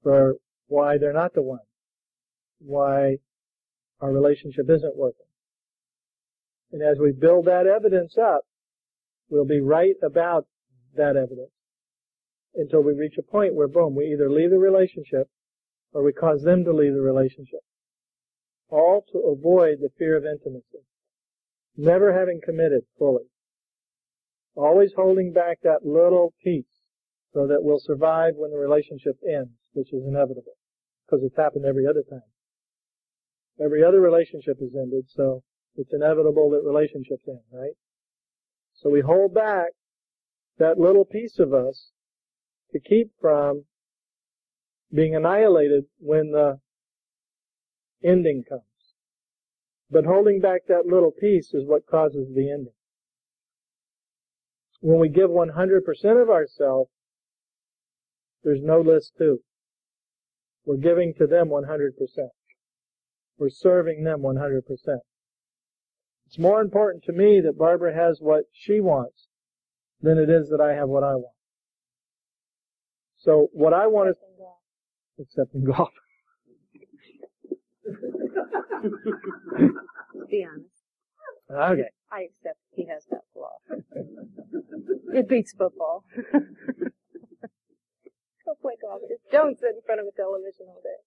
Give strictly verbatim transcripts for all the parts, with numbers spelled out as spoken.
for why they're not the one, why our relationship isn't working. And as we build that evidence up, we'll be right about that evidence until we reach a point where, boom, we either leave the relationship or we cause them to leave the relationship. All to avoid the fear of intimacy. Never having committed fully. Always holding back that little piece so that we'll survive when the relationship ends, which is inevitable, because it's happened every other time. Every other relationship has ended, so it's inevitable that relationships end, right? So we hold back that little piece of us to keep from being annihilated when the ending comes. But holding back that little piece is what causes the ending. When we give one hundred percent of ourselves, there's no list two. We're giving to them one hundred percent. We're serving them one hundred percent. It's more important to me that Barbara has what she wants than it is that I have what I want. So what I want is... Except in golf. Be honest. Okay. I accept he has that flaw. It beats football. Go play golf. Just don't sit in front of a television all day.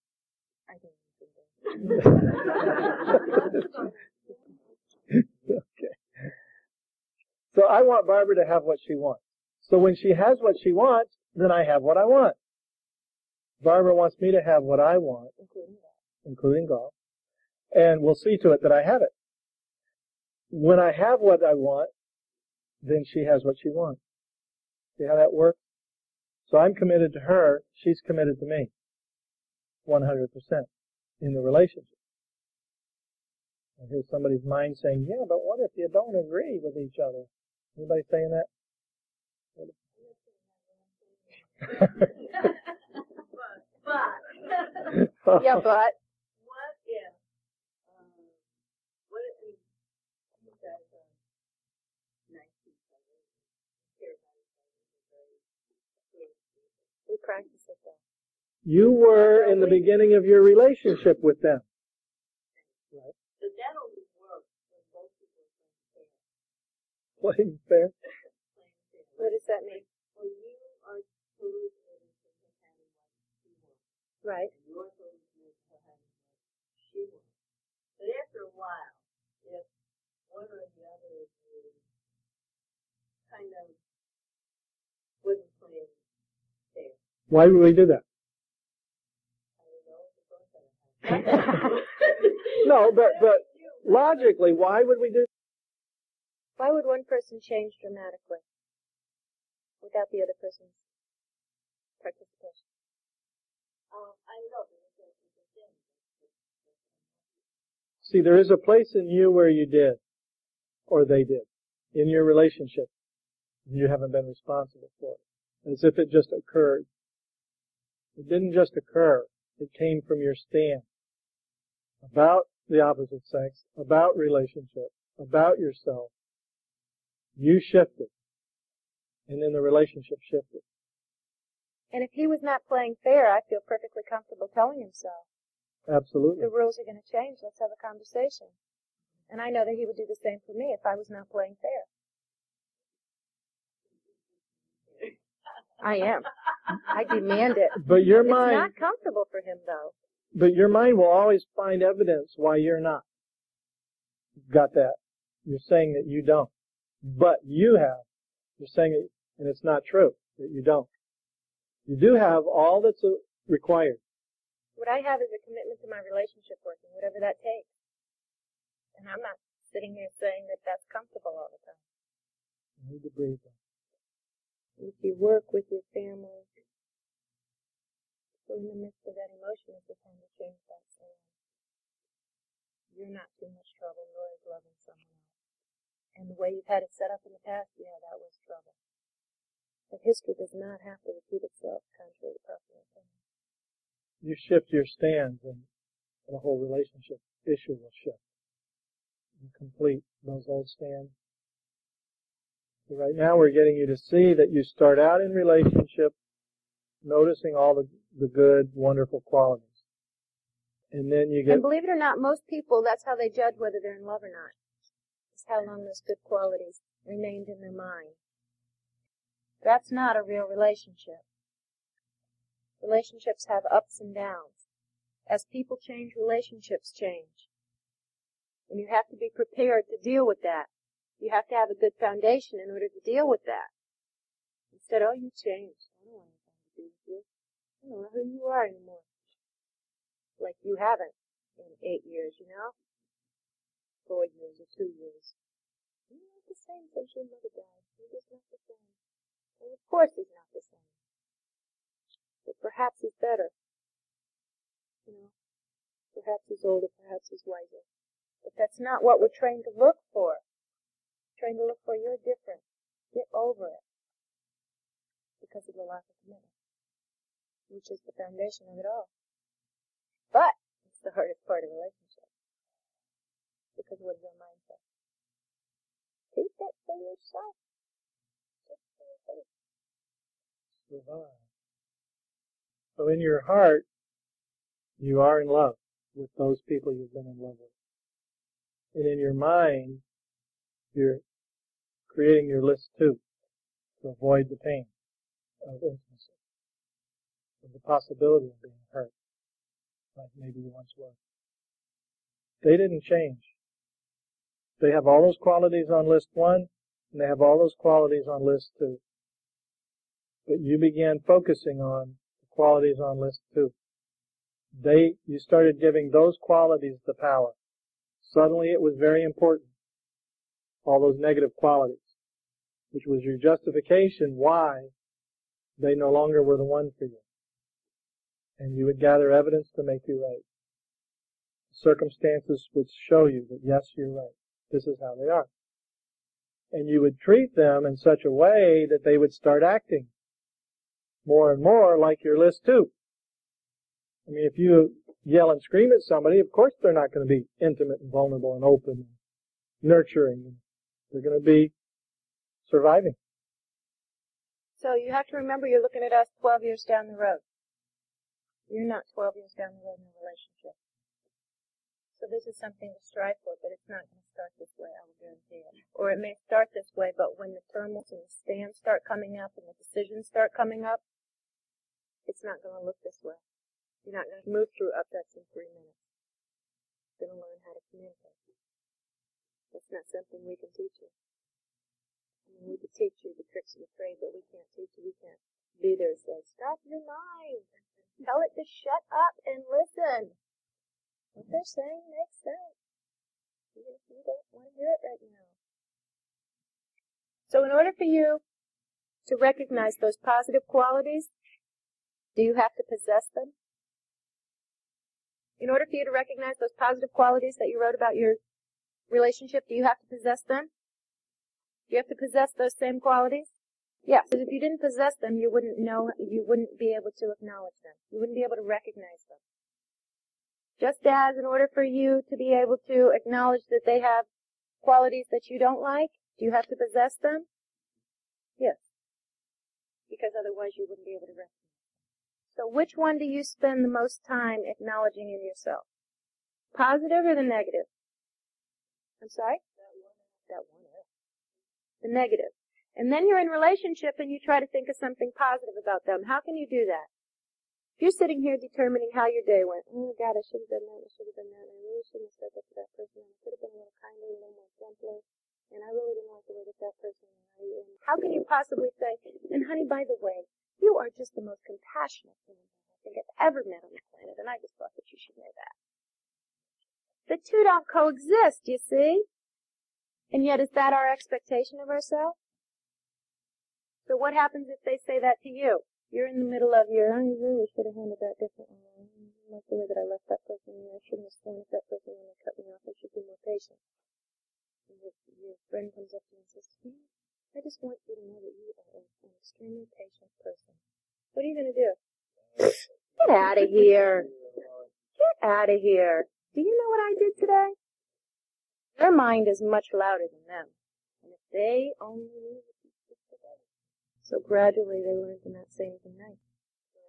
I think Okay. So I want Barbara to have what she wants. So when she has what she wants, then I have what I want. Barbara wants me to have what I want, including golf. including golf, and we'll see to it that I have it. When I have what I want, then she has what she wants. See how that works? So I'm committed to her, she's committed to me. one hundred percent in the relationship. I hear somebody's mind saying, yeah, but what if you don't agree with each other? Anybody saying that? but, yeah, but. What if, um, what if you guys are nice people, care about each other, we practice it though. You were in the beginning of your relationship with them. Right. But that only works when both people are Playing fair. What does that mean? Well, you are totally committed to having what she wants. Right. And you're totally committed to having what she wants. But after a while, if one or the other is kind of wasn't playing fair. Why would we do that? No, but but logically, why would we do that? Why would one person change dramatically without the other person's participation? Um, I know. See, there is a place in you where you did, or they did, in your relationship. You haven't been responsible for it, as if it just occurred. It didn't just occur. It came from your stand about the opposite sex, about relationship, about yourself. You shifted, and then the relationship shifted. And if he was not playing fair, I feel perfectly comfortable telling him so. Absolutely. The rules are going to change. Let's have a conversation. And I know that he would do the same for me if I was not playing fair. I am. I demand it. But your it's mind... It's not comfortable for him, though. But your mind will always find evidence why you're not. Got that? You're saying that you don't. But you have. You're saying it, and it's not true, that you don't. You do have all that's required. What I have is a commitment to my relationship working, whatever that takes. And I'm not sitting here saying that that's comfortable all the time. You need to breathe. With your work, with your family. So in the midst of that emotion is the time to change that soul. You're not too much trouble, nor is loving someone else. And the way you've had it set up in the past, yeah, that was trouble. But history does not have to repeat itself contrary to popular opinion. You shift your stance, and the whole relationship issue will shift. You complete those old stands. So right now we're getting you to see that you start out in relationship noticing all the, the good, wonderful qualities. And then you get... And believe it or not, most people, that's how they judge whether they're in love or not. It's how long those good qualities remained in their mind. That's not a real relationship. Relationships have ups and downs. As people change, relationships change. And you have to be prepared to deal with that. You have to have a good foundation in order to deal with that. Instead, oh, you changed. I don't want anything to do with you. I don't know who you are anymore. Like you haven't in eight years, you know? Four years or two years. You're not the same since your mother died. You're just not the same. And of course he's not the same. But perhaps he's better. You know? Perhaps he's older, perhaps he's wiser. But that's not what we're trained to look for. We're trained to look for you're different. Get over it. Because of the lack of commitment. Which is the foundation of it all. But it's the hardest part of a relationship. Because what is our mindset? Keep that for yourself. Just for yourself. Survive. So in your heart, you are in love with those people you've been in love with. And in your mind, you're creating your list two to avoid the pain of intimacy, of the possibility of being hurt, like maybe you once were. They didn't change. They have all those qualities on list one, and they have all those qualities on list two. But you began focusing on the qualities on list two. They, you started giving those qualities the power. Suddenly it was very important, all those negative qualities, which was your justification why they no longer were the one for you. And you would gather evidence to make you right. Circumstances would show you that, yes, you're right. This is how they are. And you would treat them in such a way that they would start acting more and more like your list two. I mean, if you yell and scream at somebody, of course they're not going to be intimate and vulnerable and open and nurturing. They're going to be surviving. So you have to remember you're looking at us twelve years down the road. You're not twelve years down the road in a relationship. So this is something to strive for, but it's not going to start this way, I will guarantee it. Or it may start this way, but when the turmoils and the stands start coming up and the decisions start coming up, it's not going to look this way. You're not going to move through upsets in three minutes. You're going to learn how to communicate. That's not something we can teach you. I mean, we could teach you the tricks of the trade, but we can't teach you. We can't be there and say, stop your mind. Tell it to shut up and listen. What they're saying makes sense. Even if you don't want to hear it right now. So in order for you to recognize those positive qualities, do you have to possess them? In order for you to recognize those positive qualities that you wrote about your relationship, do you have to possess them? Do you have to possess those same qualities? Yes. Because if you didn't possess them, you wouldn't know, you wouldn't be able to acknowledge them. You wouldn't be able to recognize them. Just as in order for you to be able to acknowledge that they have qualities that you don't like, do you have to possess them? Yes. Because otherwise you wouldn't be able to recognize them. So which one do you spend the most time acknowledging in yourself? Positive or the negative? I'm sorry? That one. The negative. And then you're in relationship and you try to think of something positive about them. How can you do that? If you're sitting here determining how your day went, oh God, I should have done that, I should have done that, and I really shouldn't have said that to that person, and I could have been a little kinder, a little more gentler, and I really didn't like the way that that person, and, I, and how can you possibly say, and honey, by the way, you are just the most compassionate human being I think I've ever met on the planet, and I just thought that you should know that. The two don't coexist, you see? And yet, is that our expectation of ourselves? So what happens if they say that to you? You're in the middle of your, I really should have handled that differently. I don't like the way that I left that person. I shouldn't have sworn at that person when they cut me off. I should be more patient. And your, your friend comes up to you and says, I just want you to know that you are an extremely patient person. What are you going to do? Get out of here. Get out of here. Do you know what I did today? Their mind is much louder than them. And if they only knew what you did today. So gradually they learned to not say anything nice.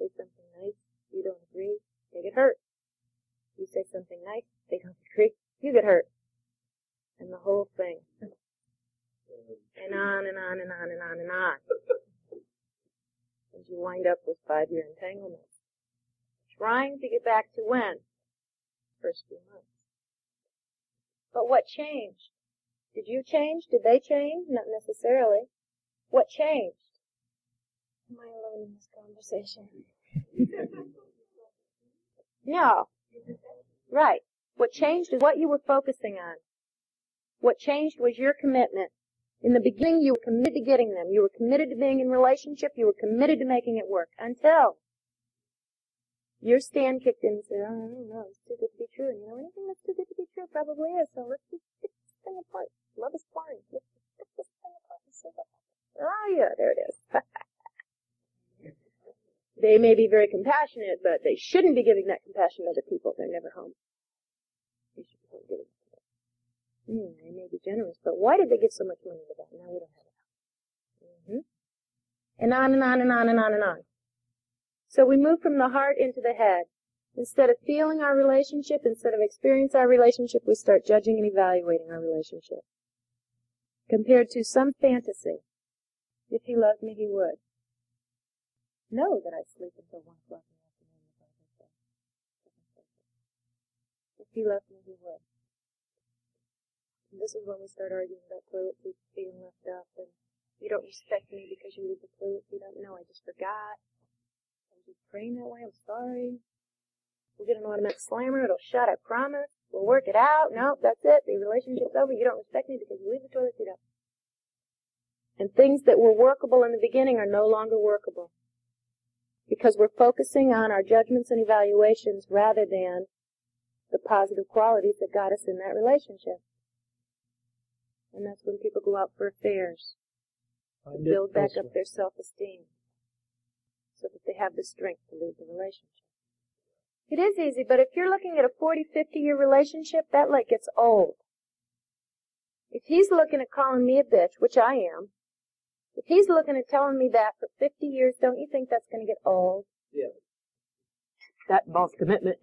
say something nice, you don't agree, they get hurt. You say something nice, they don't agree, you get hurt. And the whole thing. And on and on and on and on and on. And you wind up with five-year entanglements. Trying to get back to when? First few months. But what changed? Did you change? Did they change? Not necessarily. What changed? Am I alone in this conversation? No. Right. What changed is what you were focusing on. What changed was your commitment. In the beginning, you were committed to getting them. You were committed to being in relationship. You were committed to making it work. Until your stand kicked in and said, oh, I don't know, it's too good to be true. And you know, anything that's too good to be true probably is. So let's just pick this thing apart. Love is blind. Let's just pick this thing apart and see what happens. Oh, yeah, there it is. They may be very compassionate, but they shouldn't be giving that compassion to other people. They're never home. They should be home giving it to them. Mm, they may be generous, but why did they give so much money to that? Now we don't have it. Mm-hmm. And on and on and on and on and on. So we move from the heart into the head. Instead of feeling our relationship, instead of experiencing our relationship, we start judging and evaluating our relationship. Compared to some fantasy. If he loved me, he would. Know that I sleep until one o'clock in the afternoon if I was there. If he loved me, he would. And this is when we start arguing about toilet seats being left up, and you don't respect me because you leave the toilet seat up. No, I just forgot. I was just praying that way. I'm sorry. We'll get an automatic slammer. It'll shut, I promise. We'll work it out. Nope, that's it. The relationship's over. You don't respect me because you leave the toilet seat up. And things that were workable in the beginning are no longer workable. Because we're focusing on our judgments and evaluations rather than the positive qualities that got us in that relationship. And that's when people go out for affairs. To build back up their self-esteem. So that they have the strength to leave the relationship. It is easy, but if you're looking at a forty, fifty year relationship, that like gets old. If he's looking at calling me a bitch, which I am, if he's looking at telling me that for fifty years, don't you think that's going to get old? Yeah. That involves commitment.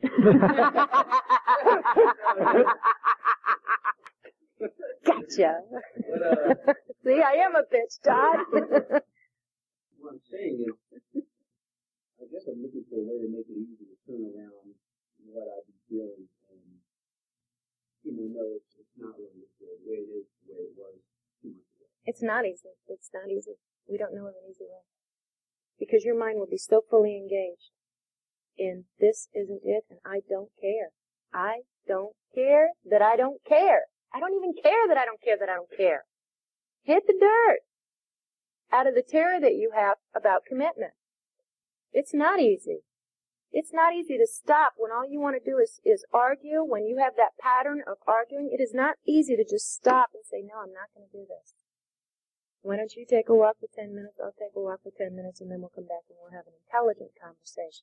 Gotcha. But, uh, See, I am a bitch, Todd. what I'm saying is, I guess I'm looking for a way to make it easy to turn around what I've been feeling and, you know, know it's, it's not really the way it is, the way it was two months ago. It's not easy. It's not easy. We don't know of an easy way. Because your mind will be so fully engaged in this isn't it and I don't care. I don't care that I don't care. I don't even care that I don't care that I don't care. Hit the dirt out of the terror that you have about commitment. It's not easy. It's not easy to stop when all you want to do is, is argue. When you have that pattern of arguing, it is not easy to just stop and say, no, I'm not going to do this. Why don't you take a walk for ten minutes? I'll take a walk for ten minutes, and then we'll come back and we'll have an intelligent conversation.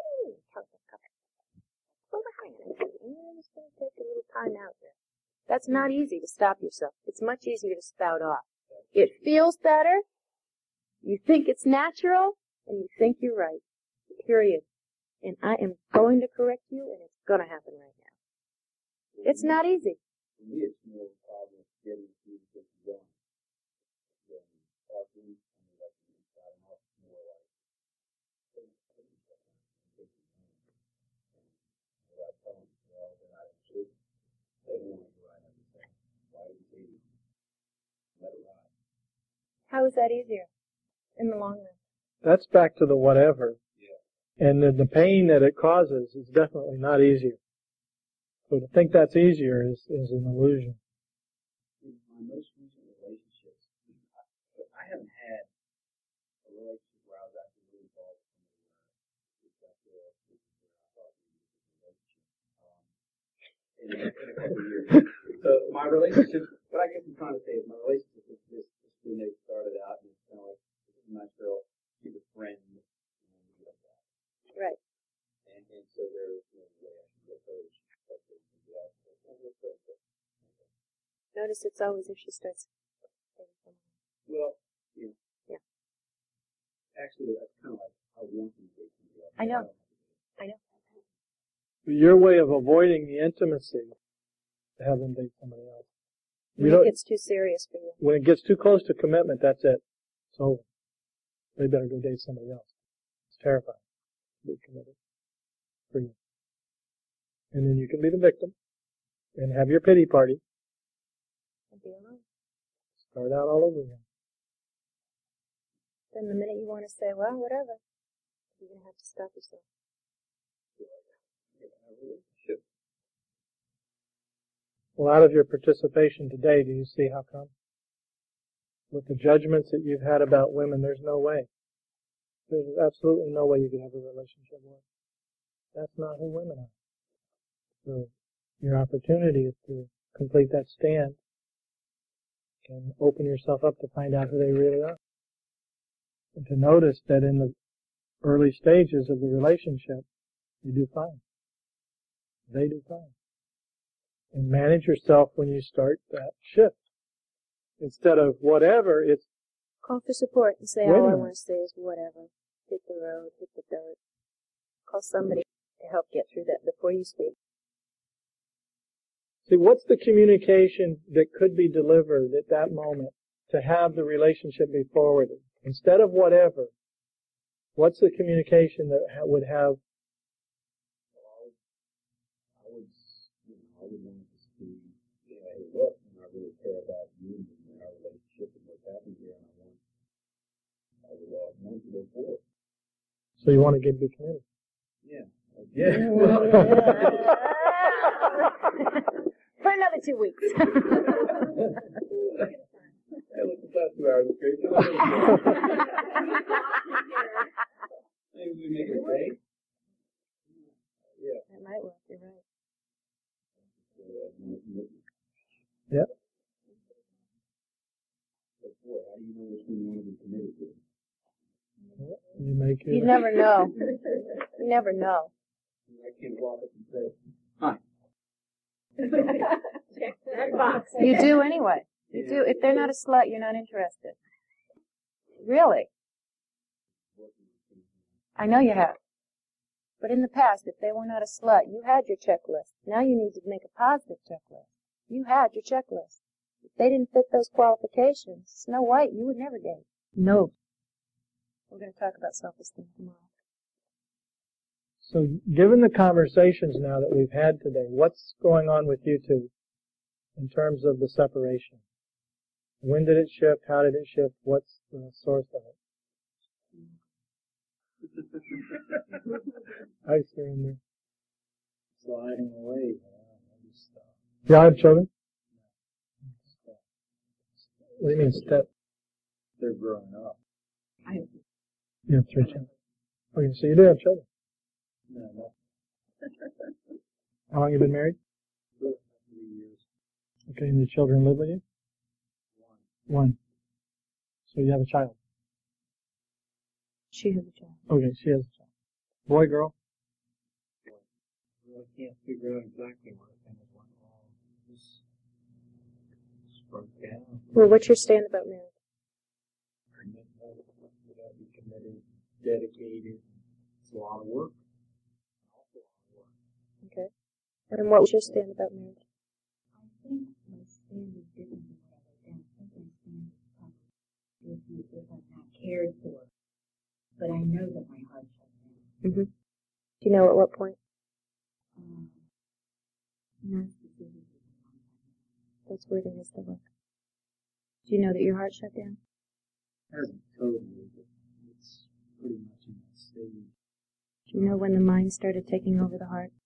I'm just going to take a little time out there. That's not easy to stop yourself. It's much easier to spout off. It feels better. You think it's natural, and you think you're right. Period. And I am going to correct you, and it's going to happen right now. It's not easy. For me, it's more of a problem with getting the communication going. Then talking and like starting off more like things that you get and taking them. And what I tell them, well, they're not interested. They don't want to do what I have to say. Why are you saying it? Let it ride. How is that easier in the long run? That's back to the whatever. Yeah. And the, the pain that it causes is definitely not easier. So to think that's easier is, is an illusion. In my most recent relationships, I, I haven't had a relationship where I was actually really involved in somebody where it's like the where I thought we were a relationship. Um, in, a, in a couple of years. So my relationship, what I guess I'm trying to say is my relationship is this, this when they started out, and it's kind of like, this is a nice girl, she's a friend, and then we like that. Right. And, and so there's no way I can get her. Notice it's always if she starts. Well, yeah. Yeah. Actually, that's kind of like I want them to date somebody I know. I know. Your way of avoiding the intimacy, to have them date somebody else. You When don't- it gets too serious for you. When it gets too close to commitment, that's it. It's over. They better go date somebody else. It's terrifying to be committed for you. And then you can be the victim and have your pity party. And be alone. Start out all over again. Then the minute you want to say, well, whatever, you're going to have to stop yourself. Well, out of your participation today, do you see how come? With the judgments that you've had about women, there's no way. There's absolutely no way you could have a relationship with. That's not who women are. So your opportunity is to complete that stand and open yourself up to find out who they really are. And to notice that in the early stages of the relationship, you do fine. They do fine. And manage yourself when you start that shift. Instead of whatever, it's Call for support and say, Wait a all I minute. want to say is whatever. Hit the road, hit the dirt. Call somebody to help get through that before you speak. See, what's the communication that could be delivered at that moment to have the relationship be forwarded? Instead of whatever, what's the communication that ha- would have, I would, you know, I would want to see, you know, hey, look, you know, I really care about you and our relationship and what's happening here, and I want, I would uh, want to go forward. so you want to get be committed? Yeah. Yeah. For another two weeks. Hey, look, the last two hours is great. Maybe we make it a day. Yeah. That might work, you're right. Yeah. But boy, how do you know which one you want to be committed to? You make your, You never know. You never know. I can't walk up and say, hi. Check that box. You do anyway. You do. If they're not a slut, you're not interested. Really. I know you have. But in the past, if they were not a slut, you had your checklist. Now you need to make a positive checklist. You had your checklist. If they didn't fit those qualifications, Snow White, you would never date. No. We're going to talk about self-esteem tomorrow. so given the conversations now that we've had today, what's going on with you two in terms of the separation? When did it shift? How did it shift? What's the source of it? I surrender. Sliding away. Uh, just, uh, Do y'all have children? What do you mean step? they're growing up. You have three children. Okay, so you do have children. No, no. How long have you been married? Three years. Okay, and the children live with you? One. One. So you have a child. She has a child. Okay, she has a child. Boy, girl? Well, I can't figure out exactly where things went wrong. Just, just broke down. Well, what's your stand about marriage? Commitment, you gotta be committed, dedicated. It's a lot of work. An awful lot of work. Okay. And what was your stand about marriage? I think my stand is different than what I've done. I think my stand is probably if, you, if I'm not cared for. But I know that my heart shut down. Mm-hmm. Do you know at what point? Um, not specifically. That's where there is the work. Do you know that your heart shut down? Hasn't totally, but it's pretty much in that stage. Do you know when the mind started taking over the heart?